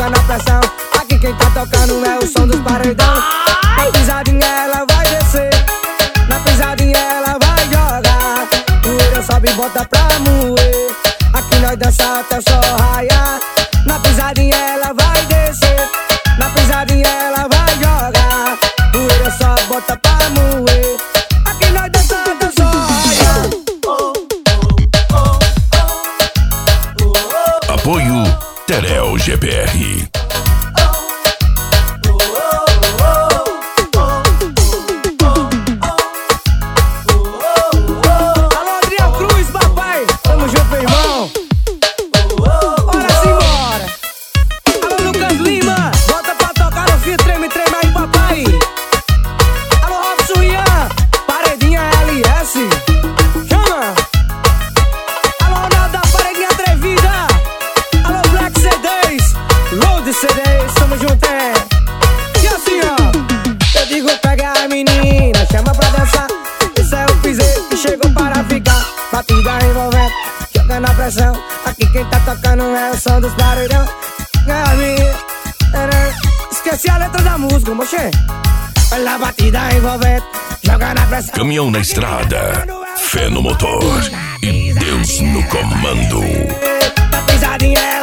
joga na pressão. Aqui quem tá tocando é o som dos paredão. Na pisadinha ela vai descer, na pisadinha ela vai jogar. Poeira sobe e bota pra moer. Aqui nós dança até o sol raiar. Na pisadinha ela vai descer, na pisadinha ela vai jogar. Poeira só bota pra moer. Aqui nós dança até o sol raiar. Apoio Terel GPR. Estamos juntos, é. E assim, ó, eu digo pega a menina, chama pra dançar. Esse é o piseiro que chegou para ficar. Batida envolvente, joga na pressão. Aqui quem tá tocando é o som dos paredão. Esqueci a letra da música, mochê. Olha a batida envolvente, joga na pressão. Caminhão na estrada, fé no motor e Deus no comando. Na pisadinha